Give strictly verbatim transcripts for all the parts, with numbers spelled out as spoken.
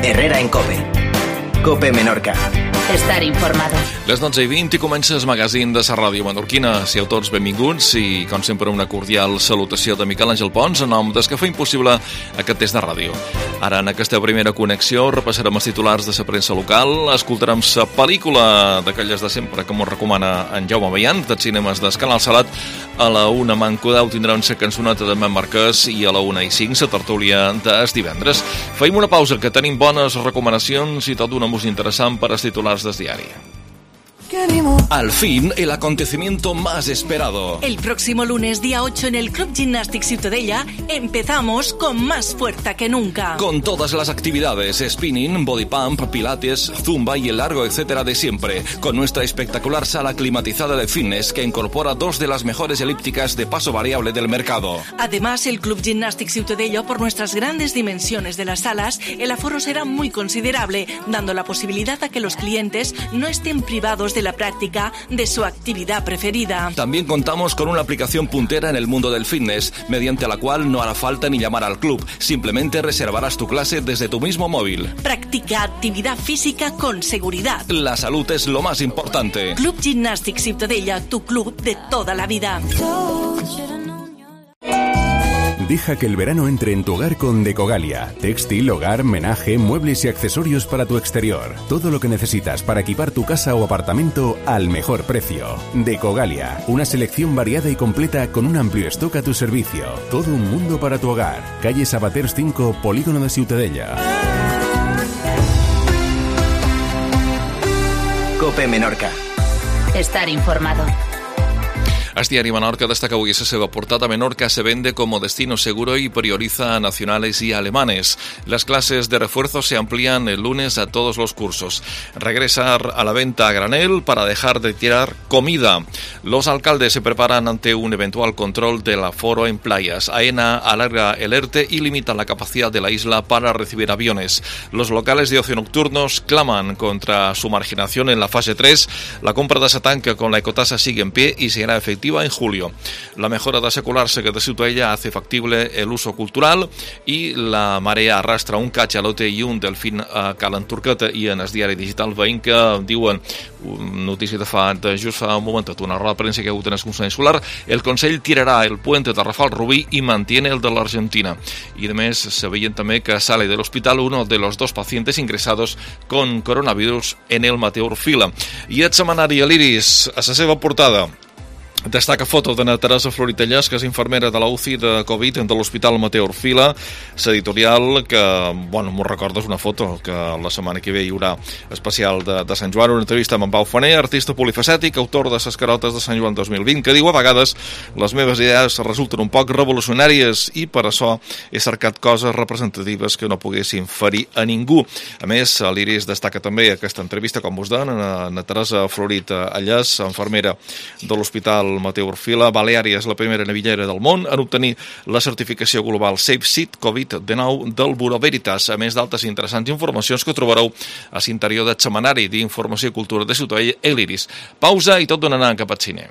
Herrera en COPE. COPE Menorca. Estar informado. Les dotze i vint i comença el magazín de la ràdio menorquina. Siau tots benvinguts i, com sempre, una cordial salutació de Miquel Àngel Pons en nom des que fa impossible aquest test de ràdio. Ara, en aquesta primera connexió, repassarem els titulars de la premsa local, escoltarem la pel·lícula d'aquelles de sempre que ens recomana en Jaume Baian, dels cinemes del Canal Salat. A la una Mancodeu tindrem la cançoneta de Mem Marquès i a la una i cinc la tertúlia des divendres. Feim una pausa, que tenim bones recomanacions i tot una música interessant per als titulars del diari. Al fin, el acontecimiento más esperado. El próximo lunes, día ocho, en el Club Gimnàstic Ciutadella, empezamos con más fuerza que nunca. Con todas las actividades, spinning, body pump, pilates, zumba y el largo etcétera de siempre. Con nuestra espectacular sala climatizada de fitness que incorpora dos de las mejores elípticas de paso variable del mercado. Además, el Club Gimnàstic Ciutadella, por nuestras grandes dimensiones de las salas, el aforo será muy considerable, dando la posibilidad a que los clientes no estén privados de la práctica de su actividad preferida. También contamos con una aplicación puntera en el mundo del fitness, mediante la cual no hará falta ni llamar al club, simplemente reservarás tu clase desde tu mismo móvil. Practica actividad física con seguridad. La salud es lo más importante. Club Gimnàstic Ciutadella, tu club de toda la vida. Deja que el verano entre en tu hogar con Decogalia. Textil, hogar, menaje, muebles y accesorios para tu exterior. Todo lo que necesitas para equipar tu casa o apartamento al mejor precio. Decogalia, una selección variada y completa con un amplio stock a tu servicio. Todo un mundo para tu hogar. Calle Sabaters cinco, Polígono de Ciutadella. COPE Menorca. Estar informado. El diario Menorca destaca hoy esa seva portada. Menorca se vende como destino seguro y prioriza a nacionales y alemanes. Las clases de refuerzo se amplían el lunes a todos los cursos. Regresar a la venta a granel para dejar de tirar comida. Los alcaldes se preparan ante un eventual control del aforo en playas. AENA alarga el ERTE y limita la capacidad de la isla para recibir aviones. Los locales de ocio nocturnos claman contra su marginación en la fase tres. La compra de esa tanca con la ecotasa sigue en pie y será efectiva en julio. La mejora de secular que de Ciutadella hace factible el uso cultural y la marea arrastra un cachalote i un delfín a Cala Turqueta. I en el diari digital veiem que diuen, notícia de fa de just fa un momentet, una roda de premsa que ha hagut en el Consell Insular, el Consell tirarà el puente de Rafal Rubí i mantiene el de l'Argentina. I a més se veien també que sale del hospital uno de los dos pacientes ingresados con coronavirus en el Mateu Orfila. I el setmanari l'Iris, a la seva portada, destaca foto de Teresa Floritellàs, que és infermera de la U C I de Covid de l'Hospital Mateu Orfila. L'editorial que, bueno, m'ho recordes una foto que la setmana que ve hi haurà especial de, de Sant Joan, una entrevista amb en Pau Faner, artista polifacètic, autor de Les Carotes de Sant Joan dos mil vint, que diu: a vegades les meves idees resulten un poc revolucionàries i per això he cercat coses representatives que no poguessin ferir a ningú. A més, l'Iris destaca també aquesta entrevista, com us donen, a, a Teresa Floritellàs, infermera de l'Hospital Mateu Orfila. Baleària és la primera navillera del món en obtenir la certificació global Safe Seat Covid dinou del Bureau Veritas, a més d'altres interessants informacions que trobareu a l'interior del setmanari d'Informació i Cultura de Ciutadella, l'Iris. Pausa i tot donant cap al cine.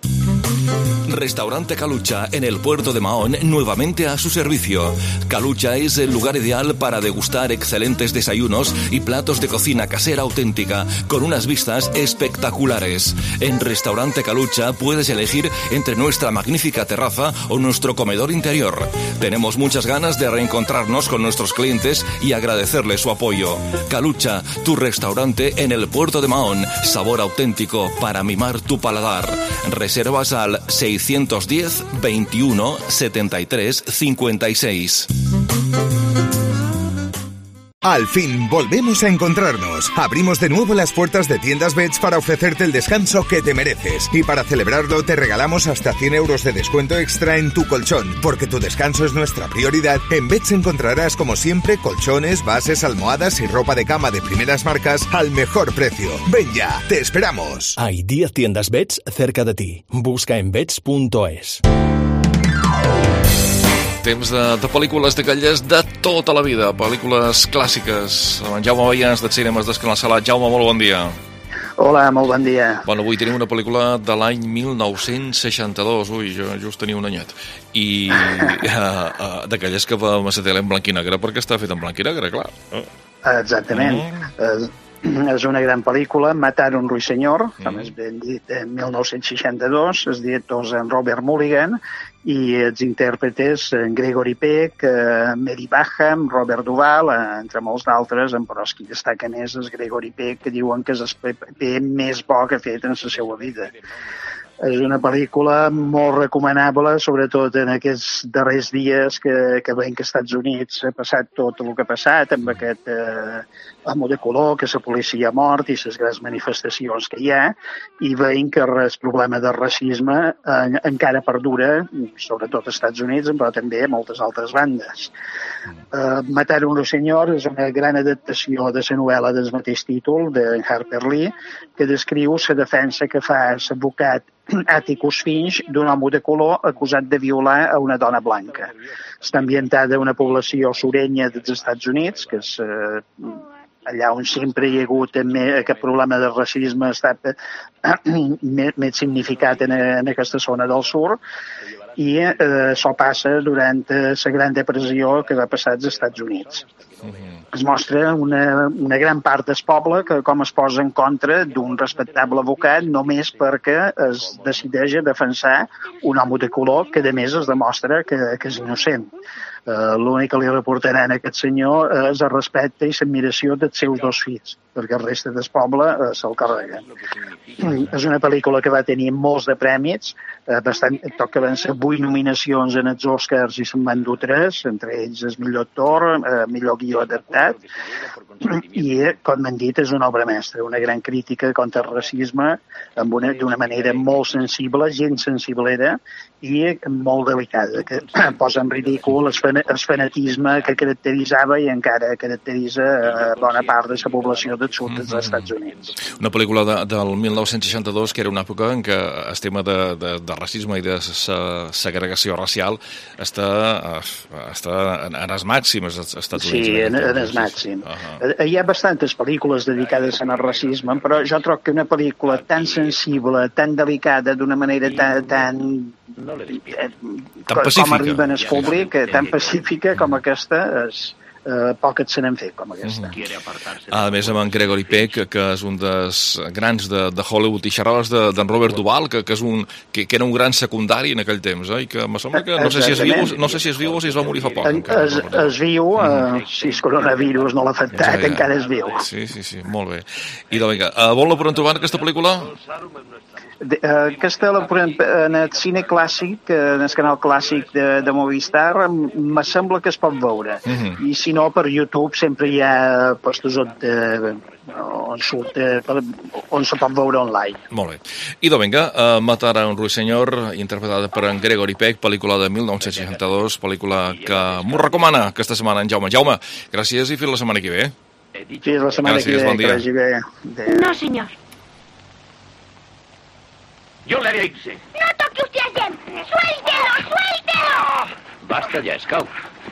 Restaurante Calucha en el puerto de Mahón nuevamente a su servicio. Calucha es el lugar ideal para degustar excelentes desayunos y platos de cocina casera auténtica con unas vistas espectaculares. En Restaurante Calucha puedes elegir entre nuestra magnífica terraza o nuestro comedor interior. Tenemos muchas ganas de reencontrarnos con nuestros clientes y agradecerles su apoyo. Calucha, tu restaurante en el puerto de Mahón. Sabor auténtico para mimar tu paladar. Reservas al seiscientos diez, veintiuno, setenta y tres, cincuenta y seis. Al fin, volvemos a encontrarnos. Abrimos de nuevo las puertas de Tiendas Beds para ofrecerte el descanso que te mereces. Y para celebrarlo te regalamos hasta cien euros de descuento extra en tu colchón. Porque tu descanso es nuestra prioridad. En Beds encontrarás, como siempre, colchones, bases, almohadas y ropa de cama de primeras marcas al mejor precio. Ven ya, te esperamos. Hay diez tiendas Beds cerca de ti. Busca en beds punto es. Temps de, de pel·lícules d'aquelles de tota la vida, pel·lícules clàssiques. En Jaume Baians, dels cinemes del Canal Salat. Jaume, molt bon dia. Hola, molt bon dia. Bueno, avui tenim una pel·lícula de l'any mil nou-cents seixanta-dos, ui, jo just tenia un anyet, i uh, uh, d'aquelles que vam a la tele en blanc i negre, perquè està fet en blanc i negre, clar. Uh. Exactament. Mm. És una gran pel·lícula, Matar un ruiseñor, mm. com és ben dit, en mil nou-cents seixanta-dos, els directors en Robert Mulligan i els intèrpretes en Gregory Peck, Mary Basham, Robert Duvall, entre molts d'altres, però els qui destaca més és Gregory Peck, que diuen que és el paper més bo que ha fet en la seva vida. És una pel·lícula molt recomanable, sobretot en aquests darrers dies que, que veiem que als Estats Units ha passat tot el que ha passat amb aquest eh, home de color, que la policia ha mort i les grans manifestacions que hi ha, i veiem que el problema de racisme eh, encara perdura, sobretot als Estats Units, però també a moltes altres bandes. Eh, Matar un ruiseñor és una gran adaptació de la novel·la del mateix títol, de Harper Lee, que descriu la defensa que fa l'advocat Atticus Finch d'un home de color acusat de violar a una dona blanca. Està ambientada en una població surenya dels Estats Units, que és eh, allà on sempre hi ha hagut aquest problema de racisme, està més, més significat en, en aquesta zona del sud, i eh, això passa durant la Gran Depressió que va passar als Estats Units. Es mostra una, una gran part del poble que com es posa en contra d'un respectable advocat només perquè es decideix a defensar un home de color que a més es demostra que, que és innocent. Uh, l'únic que li reportaran a aquest senyor és el respecte i l'admiració dels seus dos fills, perquè el reste del poble uh, se'l carrega. És una pel·lícula que va tenir molts de prèmits, uh, bastant, tocaven vuit nominacions en els Oscars i se'n van dur tres, entre ells el millor actor, uh, millor guió adaptat, i, com hem dit, és una obra mestra, una gran crítica contra el racisme d'una manera molt sensible, gens sensiblera i molt delicada, que posa en ridícul el fanatisme que caracteritzava i encara caracteritza eh, bona part de la població del sud dels Estats Units. Una pel·lícula de, del mil nou-cents seixanta-dos que era una època en què el tema de, de, de racisme i de segregació racial està, està en els màxims als Estats Units. Sí, en, en els màxims. Uh-huh. Hi ha bastantes pel·lícules dedicades al racisme, però jo trobo que una pel·lícula tan sensible, tan delicada, d'una manera tan, tan, tan pacífica, com arriba en el públic, tan pacífica com aquesta, és, eh, poc et se n'han fet com aquesta. Mm-hmm. A més, amb en Gregory Peck, que és un dels grans de, de Hollywood, i xerraves d'en de, Robert Duvall, que, que, és un, que, que era un gran secundari en aquell temps, eh? I que me sembla que no sé si és viu, no sé si és viu o si es va morir fa poc. En, encara, es, no es viu, eh, si el coronavirus no l'ha afectat, ja, ja. encara és viu. Sí, sí, sí, molt bé. I de vinga, uh, vol-la per on trobar aquesta pel·lícula? De, uh, aquesta la posem en el cine clàssic, en el canal clàssic de, de Movistar, me sembla que es pot veure. Uh-huh. I si no, per YouTube sempre hi ha postos on, de, on, surt, on se pot veure online. Molt bé. I de vinga, uh, Matar a un ruiseñor, interpretada per en Gregory Peck, pel·lícula de mil nou-cents seixanta-dos, pel·lícula que m'ho recomana aquesta setmana en Jaume. Jaume, gràcies i fins la setmana que ve. Fins la setmana gràcies, que ve, bon que vagi bé. De... No, senyor. Yo le haré irse. ¡No toque usted a Jem! ¡Suéltelo, suéltelo! Basta ya, Scout.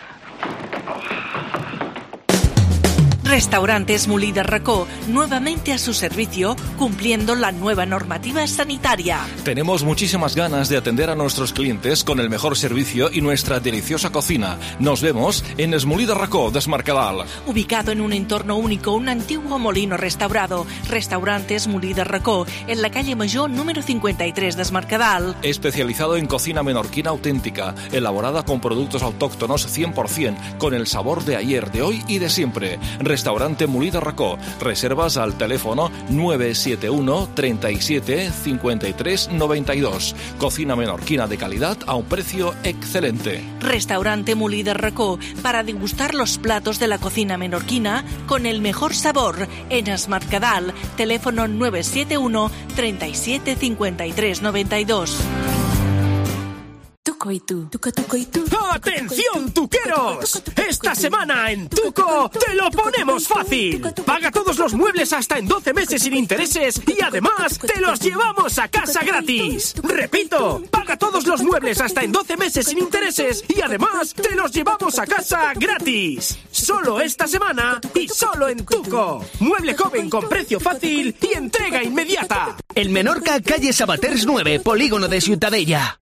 Restaurantes Molí de Racó, nuevamente a su servicio, cumpliendo la nueva normativa sanitaria. Tenemos muchísimas ganas de atender a nuestros clientes con el mejor servicio y nuestra deliciosa cocina. Nos vemos en Es Molí de Racó, de Es Mercadal. Ubicado en un entorno único, un antiguo molino restaurado. Restaurantes Molí de Racó, en la calle Mayor número cincuenta y tres de Es Mercadal. Especializado en cocina menorquina auténtica, elaborada con productos autóctonos cien por ciento, con el sabor de ayer, de hoy y de siempre. Restaurante Molí de Racó. Reservas al teléfono nueve siete uno, treinta y siete, cincuenta y tres, noventa y dos. Cocina menorquina de calidad a un precio excelente. Restaurante Molí de Racó, para degustar los platos de la cocina menorquina con el mejor sabor. En Es Mercadal, teléfono nueve siete uno, treinta y siete, cincuenta y tres, noventa y dos. Tuco y tú. Tuco, tuco y tú. ¡Atención, tuqueros! Esta semana en Tuco te lo ponemos fácil. Paga todos los muebles hasta en doce meses sin intereses y además te los llevamos a casa gratis. Repito, paga todos los muebles hasta en doce meses sin intereses y además te los llevamos a casa gratis. Solo esta semana y solo en Tuco. Mueble joven con precio fácil y entrega inmediata. El Menorca, calle Sabaters nueve, polígono de Ciutadella.